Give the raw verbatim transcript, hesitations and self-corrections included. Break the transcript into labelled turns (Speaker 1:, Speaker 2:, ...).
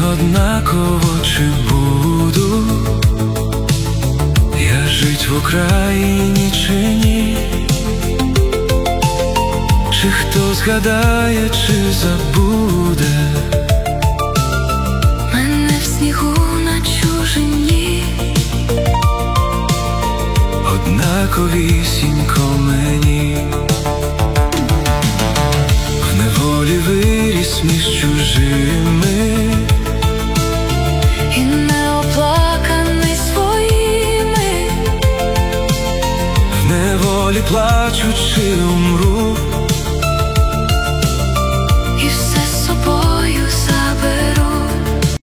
Speaker 1: однаково, чи буду я жить в Україні, чи ні? Чи хто згадає, чи забуде
Speaker 2: мене в снігу на чужині?
Speaker 1: Однаковісінько мені. В неволі виріс між чужими
Speaker 2: і не оплаканий своїми.
Speaker 1: В неволі плачучи умру,